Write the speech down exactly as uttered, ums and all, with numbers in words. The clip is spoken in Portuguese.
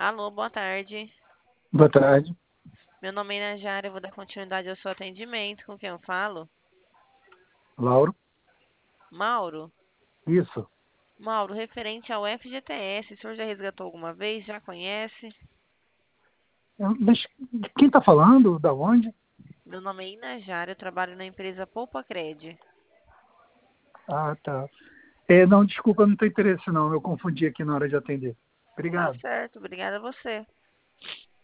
Alô, boa tarde. Boa tarde. Meu nome é Najara, eu vou dar continuidade ao seu atendimento. Com quem eu falo? Lauro? Mauro? Isso. Mauro, referente ao F G T S, o senhor já resgatou alguma vez? Já conhece? Eu- Mas quem está falando? Da onde? Meu nome é Inajara, eu trabalho na empresa Poupa Cred. Ah, tá. É, não, desculpa, não tem interesse não. Eu confundi aqui na hora de atender. Tá Obrigado. certo, obrigada a você.